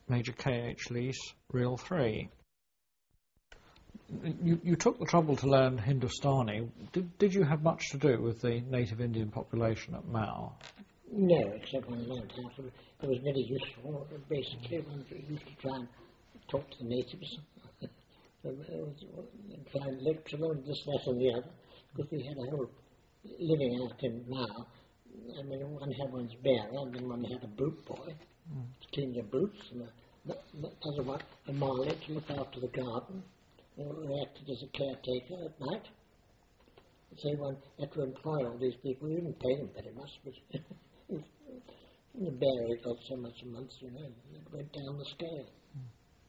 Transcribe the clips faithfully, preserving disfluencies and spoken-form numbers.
Major K H Lease, Reel three. You, you took the trouble to learn Hindustani. Did, did you have much to do with the native Indian population at Mao? No, except when I learned how to. It was very useful. Basically, one used to try and talk to the natives, and try and lecture them, this, that, and the other, because we had a whole living out in Mao. I mean, one had one's bearer, and then one had a boot boy mm. to clean your boots, and the, the other one, a Malay to look after the garden, who acted as a caretaker at night. So one had to employ all these people. We didn't pay them very much, but the bearer got so much a month, you know, it went down the scale. Mm.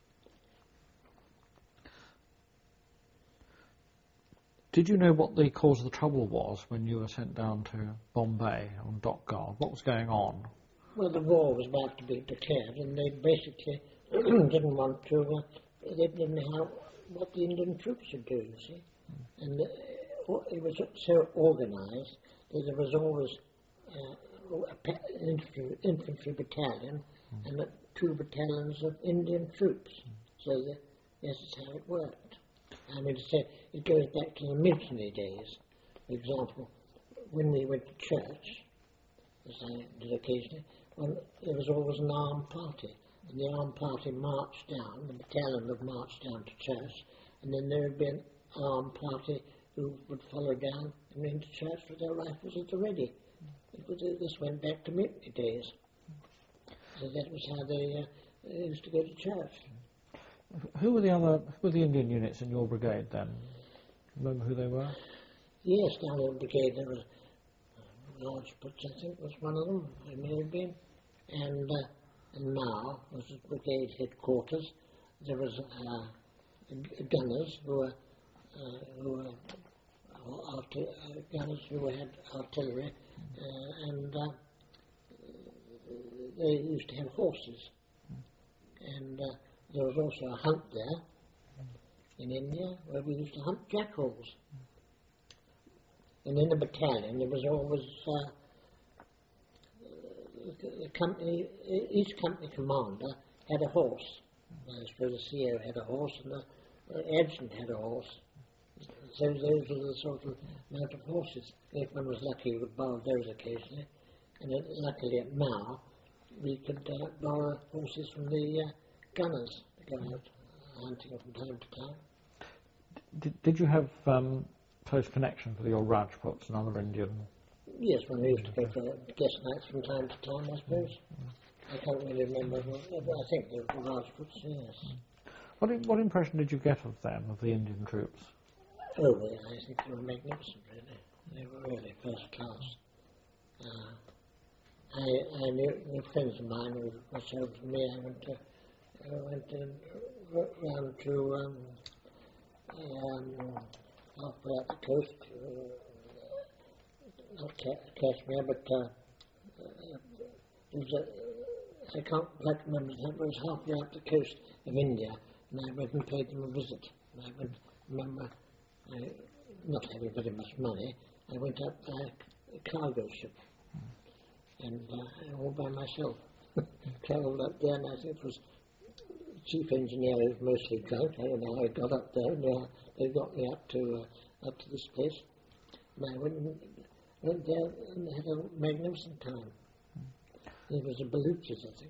Did you know what the cause of the trouble was when you were sent down to Bombay on dock guard? What was going on? Well, the war was about to be declared, and they basically didn't want to, uh, they didn't know what the Indian troops should do, you see. Mm. And uh, it was so organised that there was always uh, an infantry, infantry battalion mm. and uh, two battalions of Indian troops. Mm. So that, this is how it worked. I mean, so it goes back to the mutiny days. For example, when we went to church, as I did occasionally, well, there was always an armed party. And the armed party marched down, the battalion would march down to church, and then there would be an armed party who would follow down and into church with their rifles at the ready. It was, this went back to mutiny days. So that was how they, uh, they used to go to church. Who were the other, who were the Indian units in your brigade then? Remember who they were? Yes, down in the brigade there was uh, Rajputs, I think was one of them, it may have been. And, uh, and now was the brigade headquarters. There was uh, gunners who were, uh, who were uh, arti- uh, gunners who had artillery, uh, and uh, they used to have horses. And uh, there was also a hunt there in India where we used to hunt jackals. And in the battalion there was always uh, the company, each company commander had a horse. I suppose the C O had a horse and the, the adjutant had a horse. So those were the sort of amount of horses. If one was lucky, we would borrow those occasionally. And uh, luckily at Mao, we could uh, borrow horses from the uh, gunners to go out hunting from time to time. Did, did you have um, close connection with your Rajputs and other Indian? Yes, when we used to go for guest nights from time to time, I suppose. Mm. I can't really remember, but I think they were Rajputs, yes. Mm. What, what impression did you get of them, of the Indian troops? Oh, well, I think they were magnificent, really. They were really first class. Uh, I, I knew, knew friends of mine who were so to me. I went to, I went to, round to um, um, halfway up the coast, uh, not Kashmir, but uh, uh, it was a, I can't quite remember, it was halfway up the coast of India, and I went and paid them a visit. And I went, remember, I, not having very much money, I went up by a cargo ship, and uh, all by myself. Travelled up there, and I think it was the chief engineer who was mostly drunk. I don't know how I got up there, and uh, they got me up to uh, up to this place. And I went, and, went there and had a magnificent time. It was the Baluchis, I think.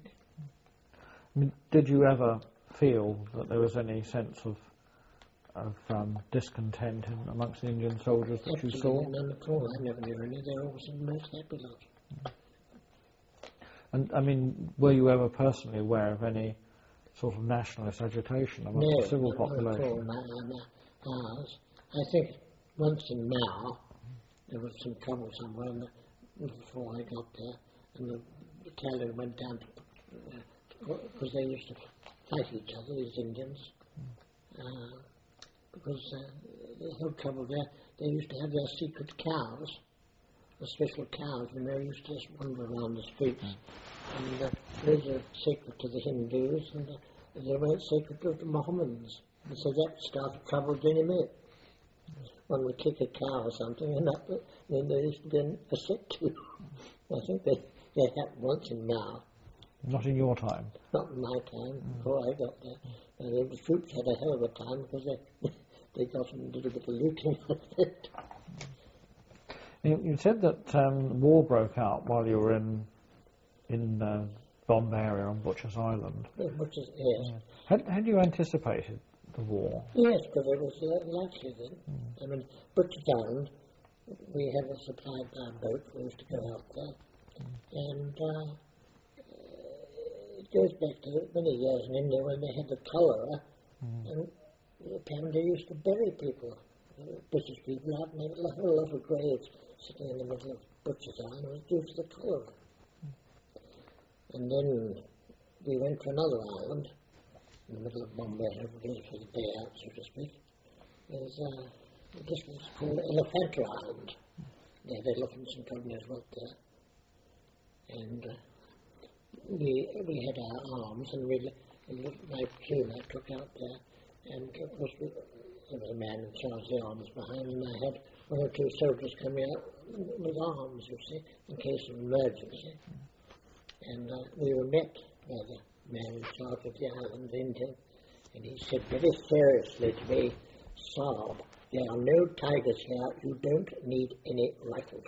I mean, did you ever feel that there was any sense of of um, discontent in, amongst the Indian soldiers that Absolutely you saw? None at all. I never knew any. They were always the most happy lot. Mm. And, I mean, were you ever personally aware of any sort of nationalist agitation among no, the civil not population? At all. No, no, ours. I think once in Mao, there was some trouble somewhere, and the, before I got there, and the battalion went down to, because uh, they used to fight each other, these Indians, uh, because uh, the whole trouble there, they used to have their secret cows, the special cows, and they used to just wander around the streets. And uh, those are sacred to the Hindus, and uh, they weren't sacred to the Mohammedans. And so that started trouble any minute. One would kick a cow or something, and up, then there used to be a sick too. I think they, they happened once in Mao. Not in your time. Not in my time, mm. before I got there. Uh, the troops had a hell of a time because they, they got a little bit of looting. you, you said that um, war broke out while you were in in uh, Bombay area on Butcher's Island. Yeah, Butcher's, yes. Yeah. Had, had you anticipated the war? Yes, because it was uh, likely then. Mm. I mean, Butcher's Island, we had a supply by boat. We used to go out there. Mm. And uh, it goes back to many years in India when they had the cholera. Mm. And apparently they used to bury people, uh, British people, out and they had a whole lot of graves sitting in the middle of Butcher's Island. It was due to the cholera. And then we went to another island in the middle of Bombay, everybody for the day out, so to speak. There's uh, this was called Elephanta Island. They had elephants and companies worked there. And uh, we we had our arms, and we, my platoon I took out there, and of course we, there was a man in charge of the arms behind, and I had one or two soldiers coming out with arms, you see, in case of emergency. And uh, we were met by the man in charge of the island, Indian, and he said very seriously to me, Saab, there are no tigers here, you don't need any rifles.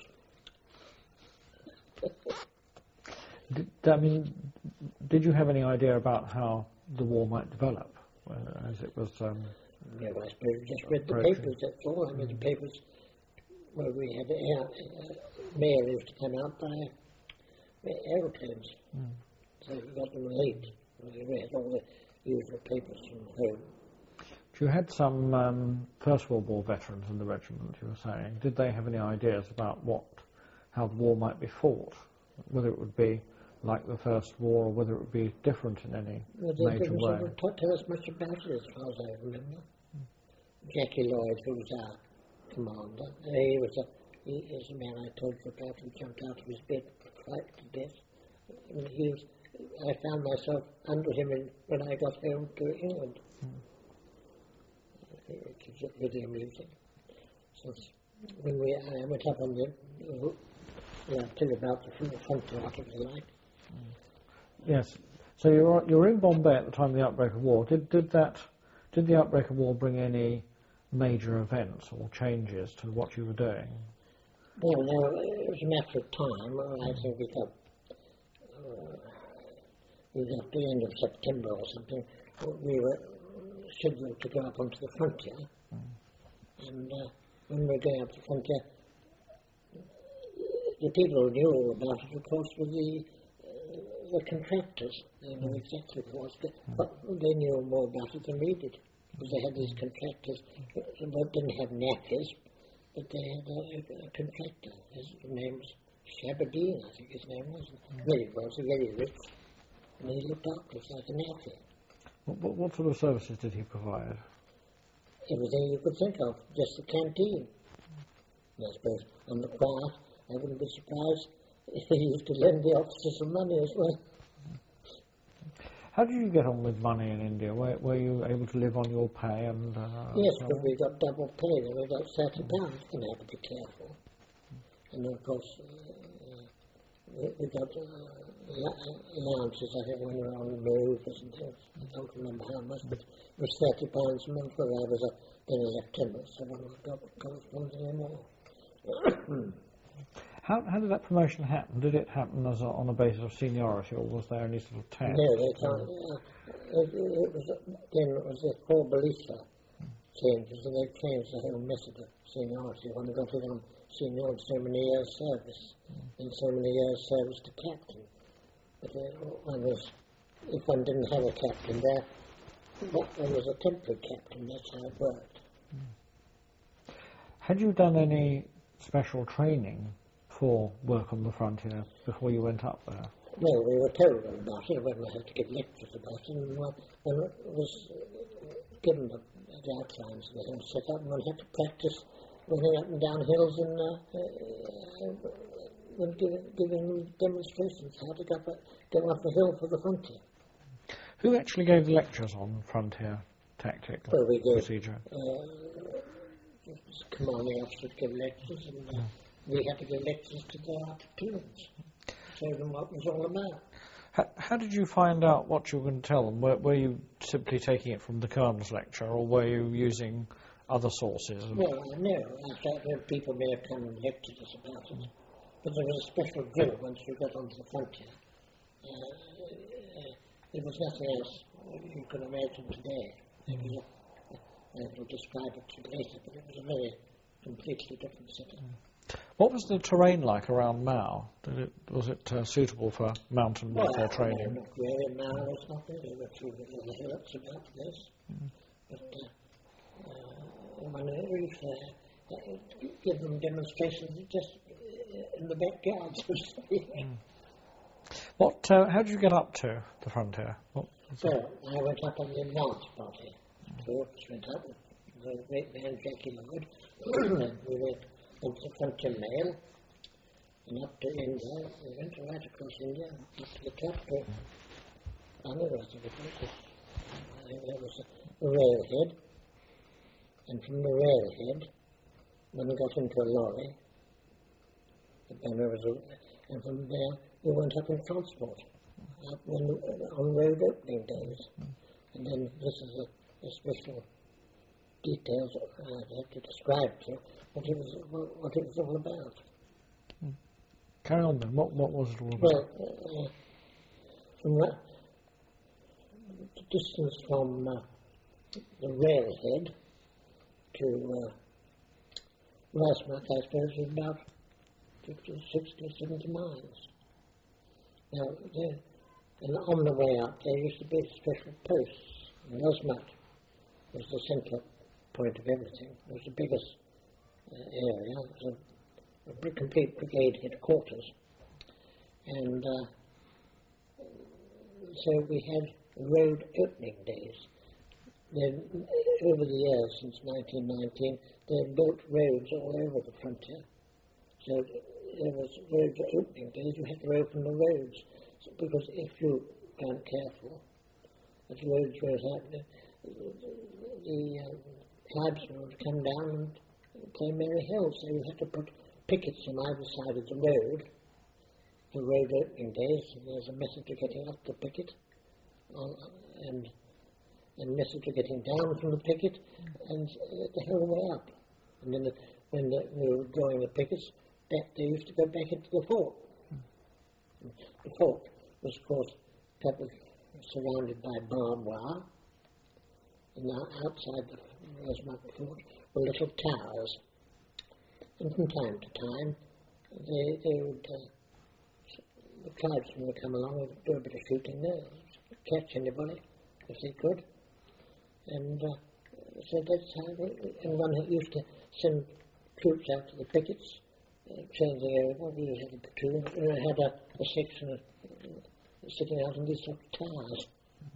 did, I mean, did you have any idea about how the war might develop uh, as it was um, Yeah, well, I suppose we just read the papers, that's all. I mean, the papers where we had air, uh, mail used to come out by aeroplanes. Mm. So we got them late. We read all the usual papers from home. You had some um, First World War veterans in the regiment, you were saying. Did they have any ideas about what, how the war might be fought? Whether it would be like the First War or whether it would be different in any well, major didn't way? They didn't tell us much about it as far as I remember. Mm. Jackie Lloyd, who was our commander, he was a, he is the man I told you about who jumped out of his bed frightened to death. And he was, I found myself under him in, when I got home to England. Mm. It was really amusing. So when we I went up on the, yeah, I'll tell you about the front part if you like. Mm. Yes. So you were you were in Bombay at the time of the outbreak of war. Did did that did the outbreak of war bring any major events or changes to what you were doing? Well, no, it was a matter of time. I think we got uh, we got the end of September or something. We were scheduled to go up onto the frontier, mm. and uh, when we were going up the frontier, the people who knew all about it, of course, were the uh, the contractors. They knew mm. exactly what it was, but they knew more about it than we did, because they had these contractors that didn't have nappies, but they had a, a, a contractor. His name was Shabadine, I think his name was. Mm. Really was, very rich, and he looked after us like a nappy. What, what sort of services did he provide? Everything you could think of, just the canteen. And I suppose on the quiet, I wouldn't be surprised if he used to lend the officers some money as well. How did you get on with money in India? Were, were you able to live on your pay? And uh, yes, because we got double pay, and we got thirty pounds, and I had to be careful. And then, of course, uh, we, we got uh, allowances, I think, when we were on the move and things. I don't remember how much, but it was thirty pounds a month when I was a, then a lieutenant, so one would got corresponding more. How, how did that promotion happen? Did it happen as a, on a basis of seniority, or was there any sort of test? No, they can't. Uh, it, it was, then it was the whole Balisa changes, and they changed the whole method of seniority. When they got it on seniority, so many years service, mm. and so many years service to captain. But uh, one was, if one didn't have a captain there, one was a temporary captain. That's how it worked. Mm. Had you done any special training for work on the frontier before you went up there? No, we were told about it when we had to give lectures about it, and when it was given the, the outlines we had set up, and one had to practice running up and down hills and uh, uh, when giving, giving demonstrations how to go up, go up the hill for the frontier. Who actually gave the lectures on frontier tactic well, we did, procedure? Uh, commanding officers give lectures, and uh, we had to give lectures to the platoons, show them what it was all about. How, how did you find out what you were going to tell them? Were, were you simply taking it from the Colonel's lecture, or were you using other sources? Well, I know. I thought that people may have come and lectured us about it. But there was a special drill once we got onto the frontier. Uh, uh, there was nothing else you could imagine today. It was a, I will describe it to you later, but it was a very completely different setting. What was the terrain like around Mao? Did it, was it uh, suitable for mountain Well, warfare training? No, not really. Now it's not really. There were a few little hillocks about the place. Mm. But uh, uh, when I reached there, uh, give them demonstrations just in the backyard, so to speak. Mm. What, uh, how did you get up to the frontier? What, so, I went up on the advance party. Two of us went up with the great man, Jackie Lloyd, and we went into the frontier mail, and up to India. We went right across India, up to the top to Bangladesh. There was a railhead, and from the railhead, when we got into a lorry, the banner was a, and from there we went up in transport, up when, on road opening days. Mm. And then this is a, a special details I have to describe to you what it was, what it was all about. Mm. Carry on then. What, what was it all about? Well, uh, from the, the distance from uh, the railhead to uh, Weissmark, I suppose, is about fifty, sixty, seventy miles. Now, there, and on the way up, there used to be special posts. And Weissmark was the centre point of everything. It was the biggest uh, area. It was a, a complete brigade headquarters. And uh, so we had road opening days. Then, over the years, since nineteen nineteen, they built roads all over the frontier. So there was roads opening days, you had to open the roads. So, because if you weren't careful, if the roads were happening, the, the um, tribesmen would come down and claim Mary Hill. So you had to put pickets on either side of the road for road opening days. So there's a method of getting up the picket on, and and method of getting down from the picket and uh, the whole way up. And then the, when the, we were drawing the pickets, back they used to go back into the fort. Mm. The fort was, of course, covered, surrounded by barbed wire, and now outside the Weissmark fort were little towers. And from time to time, they, they would, uh, the tribesmen would come along and do a bit of shooting there, catch anybody if they could. And uh, so that's how, and one used to send troops out to the pickets, uh, changing over. We had a platoon, and I had a, a section of, uh, sitting out in these sort of towers.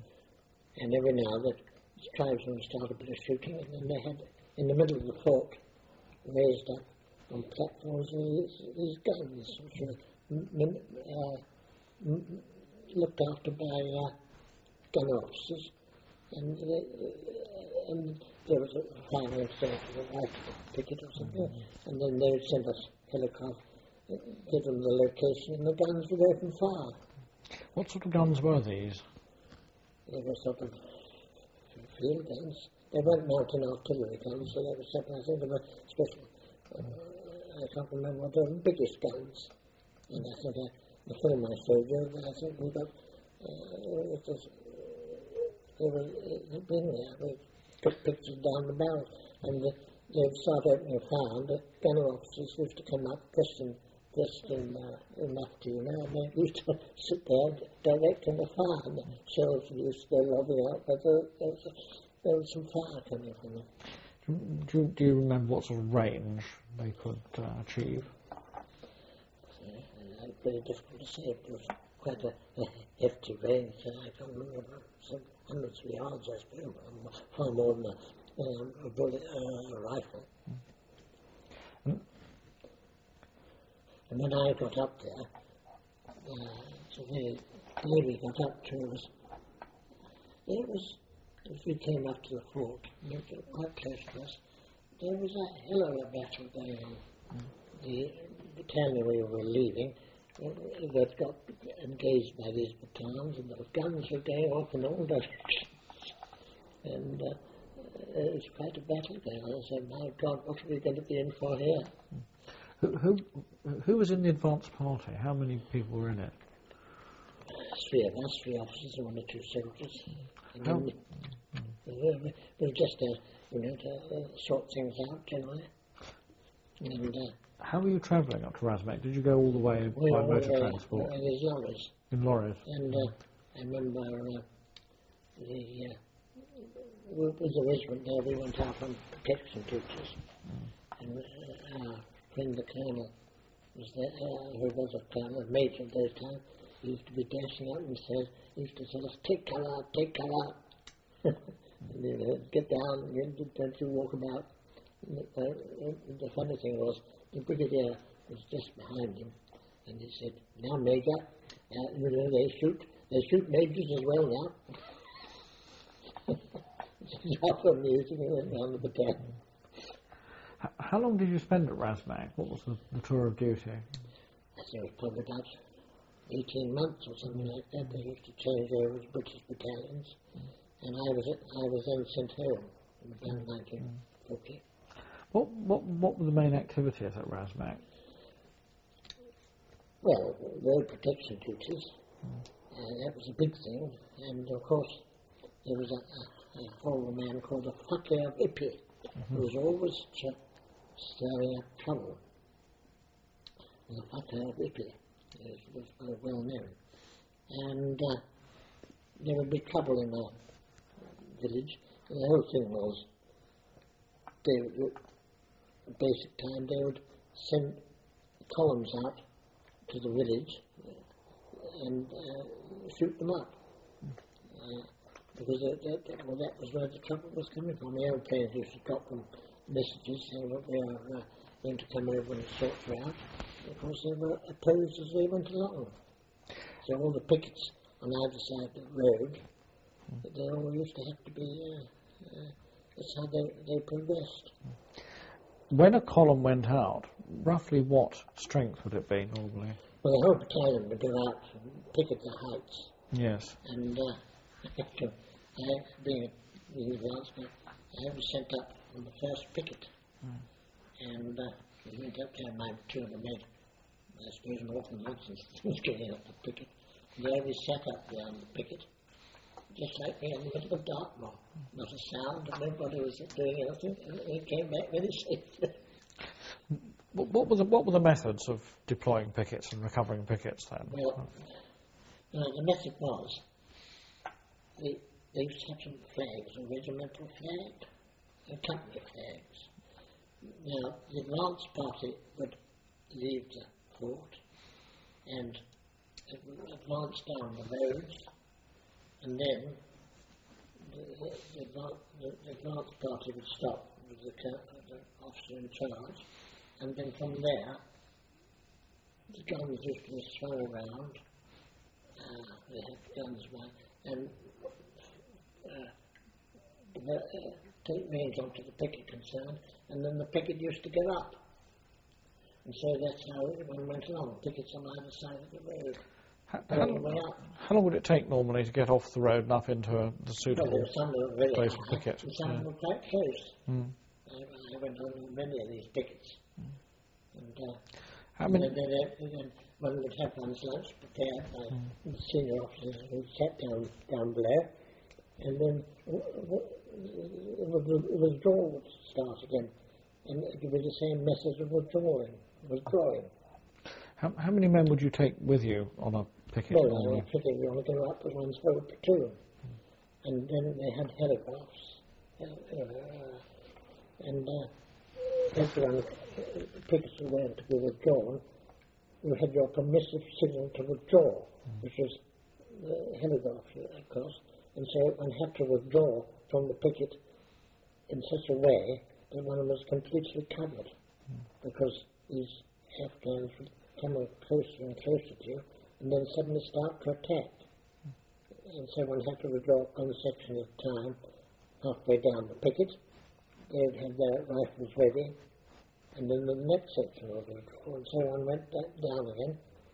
And every now and then, the tribesmen would start a bit of shooting, and then they had, in the middle of the fort, raised up on platforms these, these guns, which were m- uh, m- looked after by uh, gun officers. And, uh, and there was a final instance of a right picket or something, mm-hmm. and then they would send us helicopter, give them the location, and the guns would open fire. What sort of guns were these? They were sort of field guns. They weren't mountain artillery guns, so they were separate. I think they were special. Uh, I can't remember what they were, the biggest guns. And I think uh, the film I showed you, I think we got, uh, it was, they were uh, been there. We took pictures down the barrel, and the, they'd start opening fire, and the gunner officers used to come up dressed in, dressed in, uh, in mufti, you know, and they used to sit there directing the fire, and the shells used to go lobbing out, but there, there, was, there was some fire coming from them. Do you, do you remember what sort of range they could uh, achieve? Yeah, it's very difficult to say. It was quite a, a hefty range. I can't remember, some hundreds of yards, I suppose, far more than a, um, a, bullet, uh, a rifle. Mm. And when I got up there, uh, so the day we got up to was, it was, as we came up to the fort, quite close to us, there was a hell of a battle going on. Mm. The battalion we were leaving that got engaged by these battalions, and those guns were going off in all directions. And uh, it was quite a battle going on. I said, my God, what are we going to be in for here? Who, who, who was in the advance party? How many people were in it? Three of us, three officers and one or two soldiers. And How? we, we, we were just, uh, you know, to uh, sort things out generally. And uh, how were you travelling up to Razmak? Did you go all the way we by were motor uh, transport? in these lorries. In lorries? And uh, I remember uh, the, uh, with the regiment there, we went out on protection duties. Mm. And uh, our friend the colonel was there, uh, who was a colonel, a major at those times. He used to be dashing up and said, he used to tell us, take colour out, take colour out. And then uh, get down, and don't you walk about. And the, uh, the funny thing was, the brigadier was just behind him, and he said, now Major, uh, you know, they shoot, they shoot majors as well now. Half amusing, he went round the battalion. H- how long did you spend at Razmak? What was the, the tour of duty? I think it was probably about eighteen months or something like that. They used to change over as British battalions. Mm. And I was at, I was then sent home in about nineteen forty. What, what, what were the main activities at Razmak? Well, road protection duties. Mm. Uh, that was a big thing. And of course, there was a, a, a former man called the Fakir of Ipi, mm-hmm. who was always ch- stirring up trouble. And the Fakir of Ipi was, was very well known. And uh, there would be trouble in the village. And the whole thing was, they would, at basic time, they would send columns out to the village and uh, shoot them up. Uh, because that, that, well, that was where the trouble was coming from. The airplanes used to drop them messages saying that we are uh, going to come over and sort you out. Of course, they were opposed as they went along. So all the pickets on either side of the road, they all used to have to be, uh, uh, that's how they, they progressed. When a column went out, roughly what strength would it be normally? Well, the whole battalion would go out and picket the heights. Yes. And uh, I, being a the advance, I was sent up on the first picket. Mm. And uh, we went up there, my two of the men, I suppose an awful nonsense things going up the picket. And there we sat up there on the picket, just like me in the middle of Dartmoor. Not a sound, and nobody was doing anything, and we came back very safely. What, what, were the, what were the methods of deploying pickets and recovering pickets then? Well, uh, the method was, they, they used to have some flags, a regimental flag, and company flags. Now, the advance party would leave the fort and advance down the roads, and then the, the, the, advance, the, the advance party would stop with the, the officer in charge, and then from there, the guns used to be thrown around. Uh, they had guns, and uh, the, uh, take range onto the picket concern, and then the picket used to go up. And so that's how everyone went along, pickets on either side of the road. How, how, long, how long would it take normally to get off the road and up into a, the suitable well, some were really place high, for picket? and some yeah. were quite close. Mm. I, I went on many of these pickets. Mm. And, uh, how many? And then, then, then one would have one's lunch prepared by mm. the senior officers who sat down, down below, and then the withdrawal would start again. And it would be the same message of withdrawing. withdrawing. How, how many men would you take with you on a picket? Well, I was thinking we want to go up with one's whole platoon. Mm. And then they had telegraphs. Uh, and uh, after one pickets were going to be withdrawn, you had your permissive signal to withdraw, mm. which was the telegraph, of course. And so one had to withdraw from the picket in such a way that one was completely covered, mm. because these Afghans would come closer and closer to you, and then suddenly start to attack. Mm. And so one had to withdraw one section at a time, halfway down the picket. They would have their rifles ready, and then the next section would withdraw, and so one went back down again,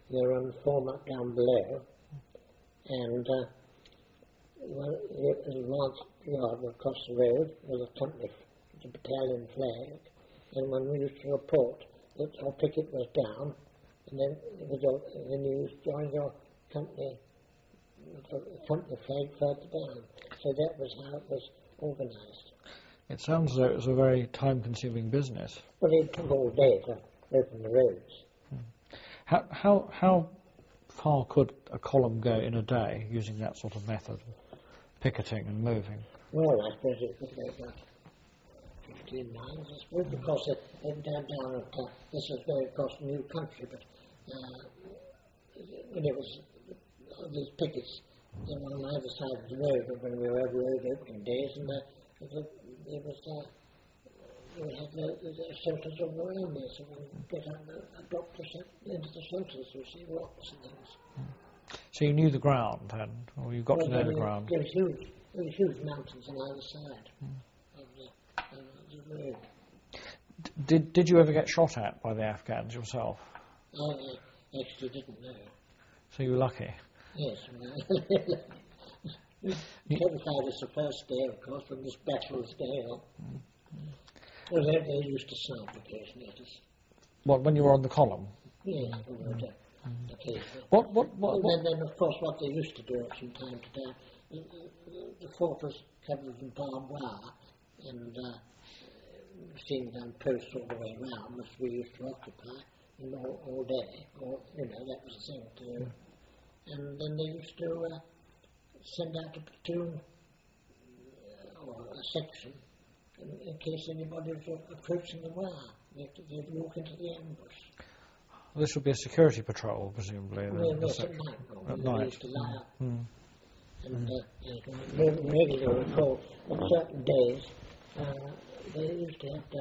they were on the form up down below, and uh, well, it was a large yard across the road with a company, the battalion flag, and when we used to report that our picket was down, and then it was all, then you joined your company, the company flag further down. So that was how it was organised. It sounds as though it was a very time-consuming business. Well, it took all day to open the roads. How, how, how far could a column go in a day using that sort of method, picketing and moving? Well, I suppose it could go about fifteen miles, I suppose, because it, it down, down at, uh, this is going across a new country, but uh, when it was, uh, these pickets, they were on either side of the road, but when we were over road opening days, and uh, it, it was, uh, we had the, the, the shelters all around there, so when we get on the a doctor into the shelters, we see rocks and things. So you knew the ground then, or you got well, to know I mean, the ground? There was huge, there was huge mountains on either side mm. of the, of the road. D- did, did you ever get shot at by the Afghans yourself? I uh, actually didn't know. So you were lucky? Yes. Well, terrified us the first day, of course, when this battle was going on. Mm. Well, they, they used to sound occasionally at us. What, when you were on the column? Yes, we would, uh, mm. occasionally. What, what, what, and what? then, then, of course, what they used to do from time to time, the, the, the fort was covered with barbed wire, and uh, seeing down posts all the way around, which we used to occupy you know, all, all day, or, you know, that was the thing to do. Mm. And then they used to uh, send out a platoon uh, or a section in, in case anybody was approaching the wire. They'd, they'd walk into the ambush. Well, this would be a security patrol, presumably. Well, yes, at night. At They night. used to lie up. Mm. And uh, regularly recall on certain days, uh, they used to have to,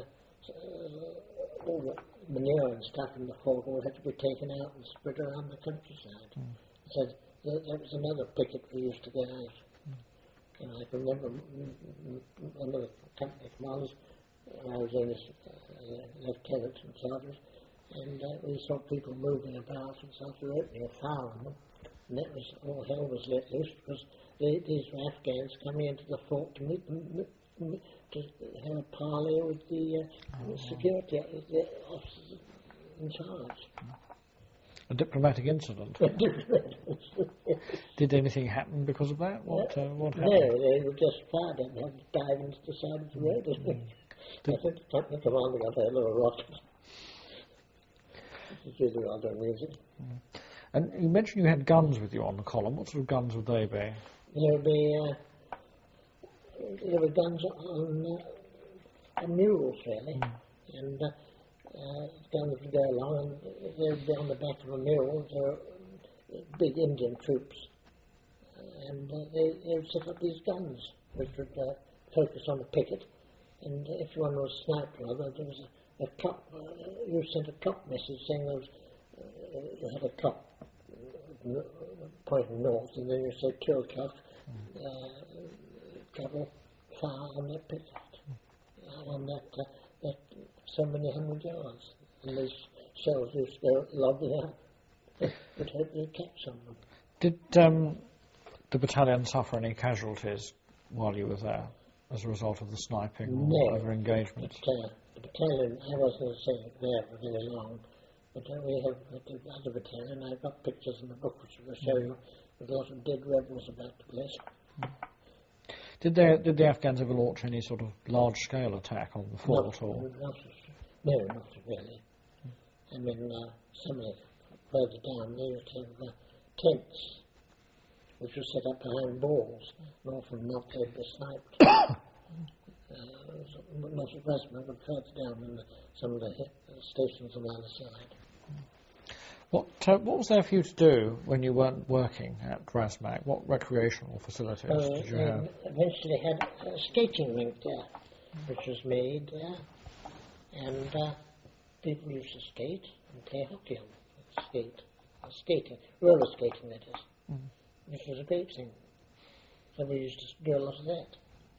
uh, all the manure and stuff in the fort all had to be taken out and spread around the countryside. Mm. So that, that was another picket we used to go out. Mm. And I can remember one of the company commanders, I was in as uh, lieutenant and sergeant, and uh, we saw people moving about and such, we were opening a fire on them. And that was, all hell was let loose because they, these were Afghans coming into the fort to meet them, to have a parley with the uh, oh, security uh, the officers in charge. A diplomatic incident. Did anything happen because of that? What, uh, what happened? No, they were just fired and had to dive into the side of the road. Mm. I think the company commander got a little rocket. It's really rather amusing. Mm. And you mentioned you had guns with you on the column. What sort of guns would they be? There would be, uh, there were guns on, uh, on mules, really. Mm. And uh, uh, guns would go along, and they would be on the back of a mule. There were big Indian troops. And uh, they, they would set up these guns, which would uh, focus on the picket. And if one was sniped, rather, there was a, a cop, uh, you sent a cop message saying there was, uh, you had a cop pointing north, and then you said kill cuff, uh, cover fire on that picket, uh, on that, uh, that so many hundred yards. And these shells used to go logging out. But hopefully catch someone. Did um, the battalion suffer any casualties while you were there as a result of the sniping or no, other engagements? But, uh, the battalion, I wasn't saying there for very long. But uh, we have at the other battalion, I've got pictures in the book which will show you with a lot of dead rebels about the place. Mm. Did they, did the Afghans ever launch any sort of large-scale attack on the fort? Not, or? Not, no, not really. Mm. I mean, uh, some of the further down, they used to have uh, tents, which were set up behind walls, and often not they'd be sniped. uh, not at Westminster, but further down in the, some of the uh, stations on the other side. What, uh, what was there for you to do when you weren't working at Razmak? What recreational facilities uh, did you have? Eventually had a skating rink there, which was made there, and uh, people used to skate and play hockey on it, skate, uh, skating, roller skating that is, mm. which was a great thing. So we used to do a lot of that.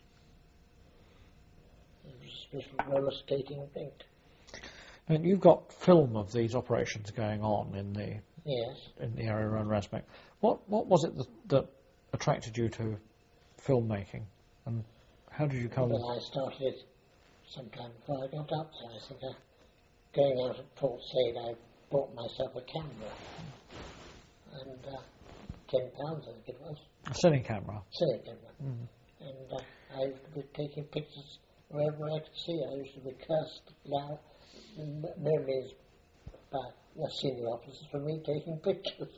It was a special roller skating rink. And you've got film of these operations going on in the Yes. in the area around Rasmac. What what was it that, that attracted you to filmmaking, and how did you come? Well, I started it sometime before I got up there. I think uh, going out at Port Said, I bought myself a camera, and uh, ten pounds I think it was. A cine camera. Cine camera. Mm. And uh, I used to be taking pictures wherever I could see. I used to be cursed loud, no means by the senior officers for me taking pictures.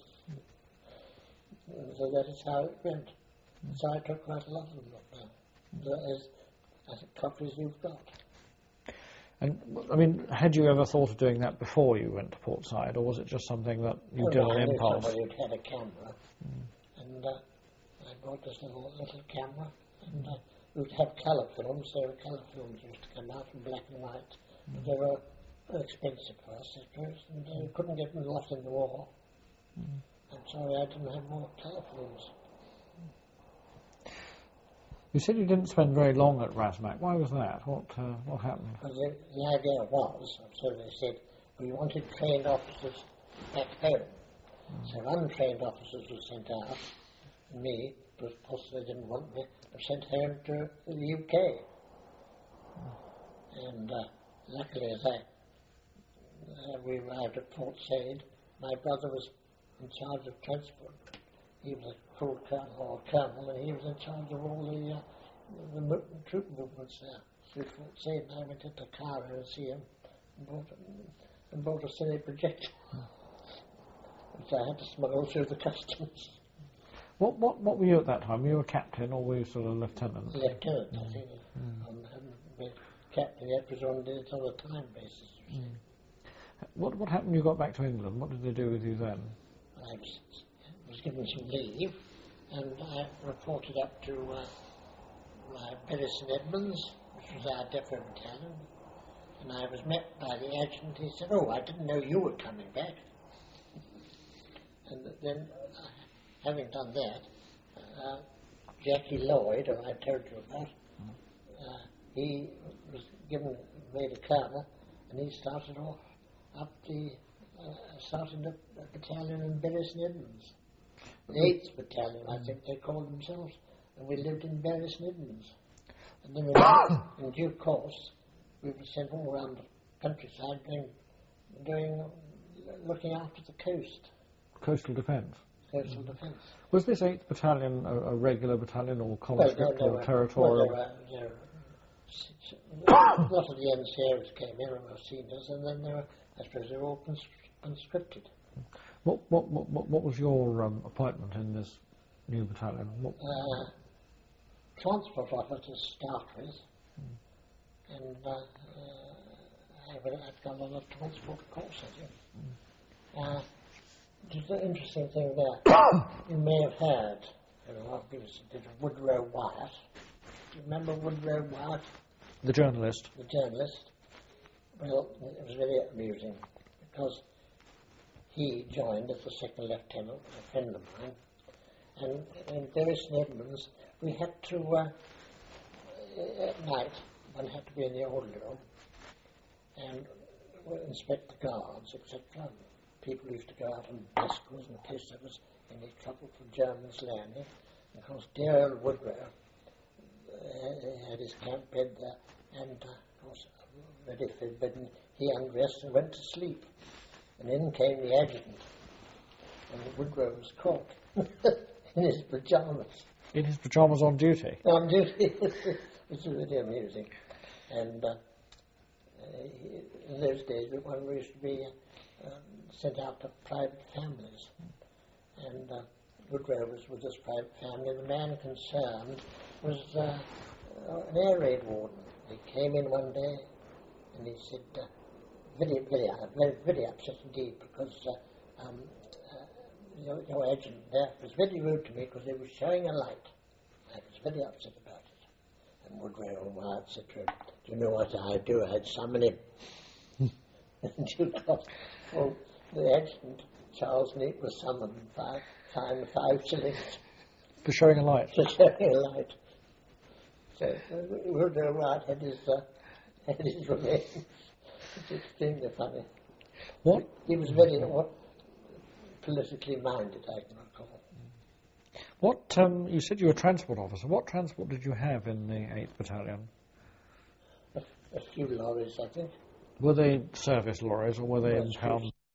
So that is how it went. Mm. So I took quite a lot of them up there. Mm. As, as copies you've got. And, I mean, had you ever thought of doing that before you went to Port Said, or was it just something that you well, did no, on I knew impulse? Somebody who'd had a camera, mm. and uh, I bought this little, little camera, and uh, we'd have colour films. There were colour films used to come out in black and white. Mm. But they were expensive for us at first, and uh, we couldn't get them lost in the war. Mm. I'm sorry I didn't have more colour films. You said you didn't spend very long at Rasmac. Why was that? What uh, what happened? Well, the, the idea was, so they said, we wanted trained officers back home. Mm. So untrained officers were sent out. Me, because possibly they didn't want me, were sent home to the U K. Mm. And uh, luckily, as I, uh, we arrived at Port Said, my brother was in charge of transport. He was a full colonel or colonel, and he was in charge of all the, uh, the, the troop movements there. Through Fort Said, and I went into Cairo and see him and bought, and bought a cine projector, which I had to smuggle through the customs. What what what were you at that time? Were you a captain or were you sort of a lieutenant? Lieutenant, mm. I think. Mm. Um, I hadn't been captain yet, because one did it on a time basis. Mm. What what happened when you got back to England? What did they do with you then? I was, was given some leave, and I reported up to uh, uh, Bury St Edmunds, which was our depot battalion, and I was met by the adjutant. He said, "Oh, I didn't know you were coming back." And then, uh, having done that, uh, Jackie Lloyd, who I told you about, uh, he was given, made a colonel, and he started off up the, uh, started a, a battalion in Bury St Edmunds. The eighth Battalion, I think they called themselves, and we lived in Bury St Edmunds. And then in, in due course, we were sent all around the countryside doing, doing, looking after the coast. Coastal defence? Coastal defence. Was this eighth Battalion a, a regular battalion or conscript well, or were, territorial? Well, there were, there were, a lot of the N C Os came in and were seniors, and then there were, I suppose they were all conscripted. What what what what was your um, appointment in this new battalion? What? Uh, transport officer to start with, mm. and uh, uh, I would have gone on a transport course, I think. Mm. Uh, there's an interesting thing there. You may have heard, you know, did Woodrow Wyatt. Do you remember Woodrow Wyatt? The journalist. The journalist. Well, it was very amusing because he joined as a second lieutenant, a friend of mine, and in Bury St Edmunds we had to, uh, at night, one had to be in the orderly room and inspect the guards, et cetera. People used to go out on bicycles in case there was any trouble from Germans landing. And of course, dear old Woodrow uh, had his camp bed there, and uh, of course, ready forbidden, he undressed and went to sleep. And in came the adjutant, and Woodrow was caught in his pyjamas. In his pyjamas on duty? On duty, which was really amusing. And uh, uh, in those days, one used to be uh, um, sent out to private families. And uh, Woodrow was with this private family. The man concerned was uh, an air raid warden. He came in one day and he said, uh, very, very, very, very upset indeed, because uh, um, uh, your, your agent there was very rude to me because he was showing a light. I was very upset about it. And Woodrow Wyatt said to him, "Do you know what I'd do? I'd summon him." And you got, well, the adjutant, Charles Neate, was summoned by fined five shillings. For showing a light? For showing a light. So uh, Woodrow Wyatt had his, uh, had his revenge. It's extremely funny. What? He was very, what, politically minded, I can recall. What, um, you said you were a transport officer. What transport did you have in the eighth Battalion? A, a few lorries, I think. Were they service lorries or were they Well, impound?